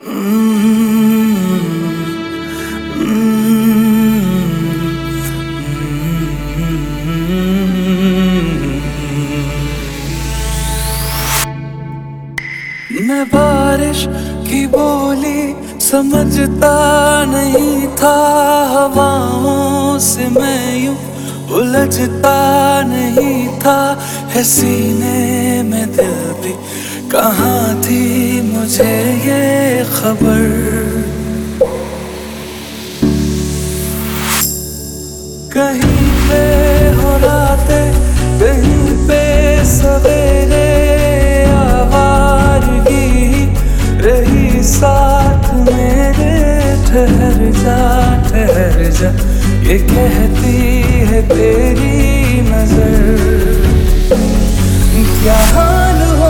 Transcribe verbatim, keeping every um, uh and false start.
मैं बारिश की बोली समझता नहीं था, हवाओं से मैं यूं उलझता नहीं था। है सीने में दिल भी कहाँ थी मुझे ये खबर। कहीं पे हो रातें, कहीं पे सवेरे, आवारगी रही साथ मेरे। ठहर जा ठहर जा ये कहती है तेरी नजर। क्या हाल